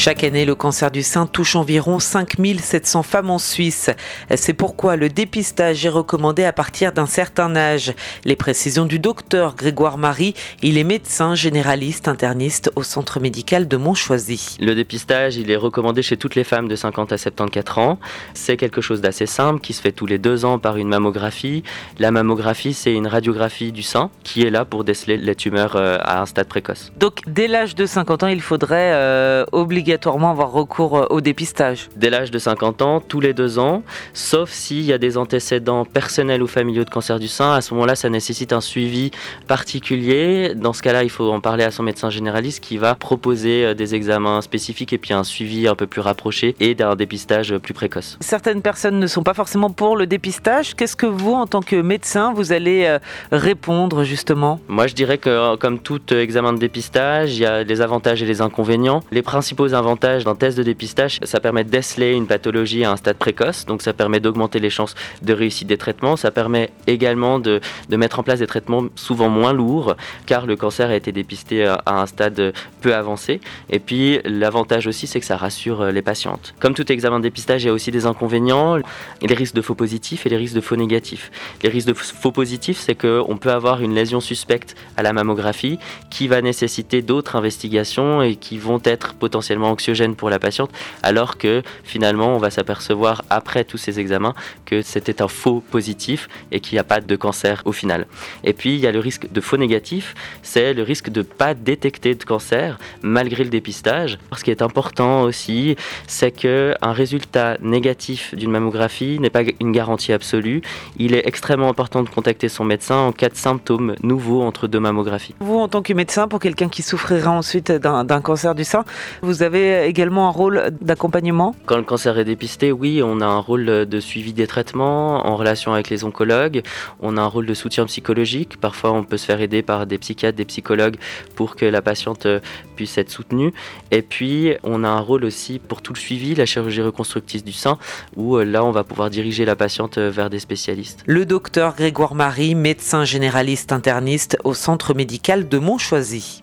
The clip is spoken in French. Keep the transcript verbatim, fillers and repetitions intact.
Chaque année, le cancer du sein touche environ cinq mille sept cents femmes en Suisse. C'est pourquoi le dépistage est recommandé à partir d'un certain âge. Les précisions du docteur Grégoire Marie, il est médecin généraliste interniste au centre médical de Montchoisy. Le dépistage, il est recommandé chez toutes les femmes de cinquante à soixante-quatorze ans. C'est quelque chose d'assez simple qui se fait tous les deux ans par une mammographie. La mammographie, c'est une radiographie du sein qui est là pour déceler les tumeurs à un stade précoce. Donc, dès l'âge de cinquante ans, il faudrait euh, obligatoirement avoir recours au dépistage. Dès l'âge de cinquante ans, tous les deux ans, sauf s'il y a des antécédents personnels ou familiaux de cancer du sein. À ce moment-là, ça nécessite un suivi particulier. Dans ce cas-là, il faut en parler à son médecin généraliste qui va proposer des examens spécifiques et puis un suivi un peu plus rapproché et d'un dépistage plus précoce. Certaines personnes ne sont pas forcément pour le dépistage. Qu'est-ce que vous, en tant que médecin, vous allez euh, répondre justement ? Moi, je dirais que comme tout examen de dépistage, il y a les avantages et les inconvénients. Les principaux avantages d'un test de dépistage, ça permet de déceler une pathologie à un stade précoce, donc ça permet d'augmenter les chances de réussite des traitements. Ça permet également de, de mettre en place des traitements souvent moins lourds, car le cancer a été dépisté à un stade peu avancé. Et puis, l'avantage aussi, c'est que ça rassure les patientes. Comme tout examen de dépistage, il y a aussi des inconvénients, les risques de faux positifs et les risques de faux négatifs. Les risques de faux positifs, c'est qu'on peut avoir une lésion suspecte à la mammographie qui va nécessiter d'autres investigations et qui vont être potentiellement anxiogènes pour la patiente, alors que finalement, on va s'apercevoir après tous ces examens que c'était un faux positif et qu'il n'y a pas de cancer au final. Et puis, il y a le risque de faux négatif, c'est le risque de ne pas détecter de cancer malgré le dépistage. Ce qui est important aussi, c'est qu'un résultat négatif d'une mammographie n'est pas une garantie absolue. Il est extrêmement important de contacter son médecin en cas de symptômes nouveaux entre deux mammographies. Vous, en tant que médecin, pour quelqu'un qui souffrira ensuite d'un, d'un cancer du sein, vous avez également un rôle d'accompagnement ? Quand le cancer est dépisté, oui, on a un rôle de suivi des traitements en relation avec les oncologues. On a un rôle de soutien psychologique. Parfois, on peut se faire aider par des psychiatres, des psychologues pour que la patiente puisse être soutenue. Et puis, on a un rôle aussi pour tout le suivi, la chirurgie reconstructive du sein, où là, on va pouvoir diriger la patiente vers des spécialistes. Le docteur Grégoire Marie, médecin généraliste interniste au centre médical de Montchoisy.